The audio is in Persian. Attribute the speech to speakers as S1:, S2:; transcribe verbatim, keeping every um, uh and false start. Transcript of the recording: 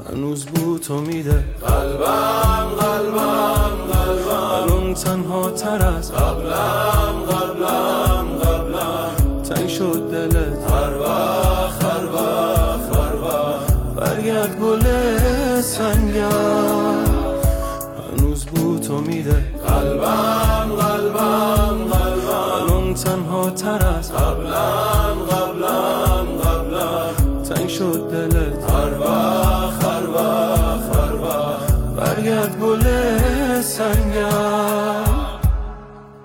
S1: هنوز بو تو میده قلبم قلبم قلبم الان تنها تر از قبلم قبلم قبلم تنگ شد دلت هر وقت هر وقت هر وقت برگرد گل سنگم هنوز بو تو میده قلبم قلبم قلبم الان تنها تر از قبلم قبلم قبلم تنگ شد دلت هر وقت هر وقت هر وقت برگرد گل سنگ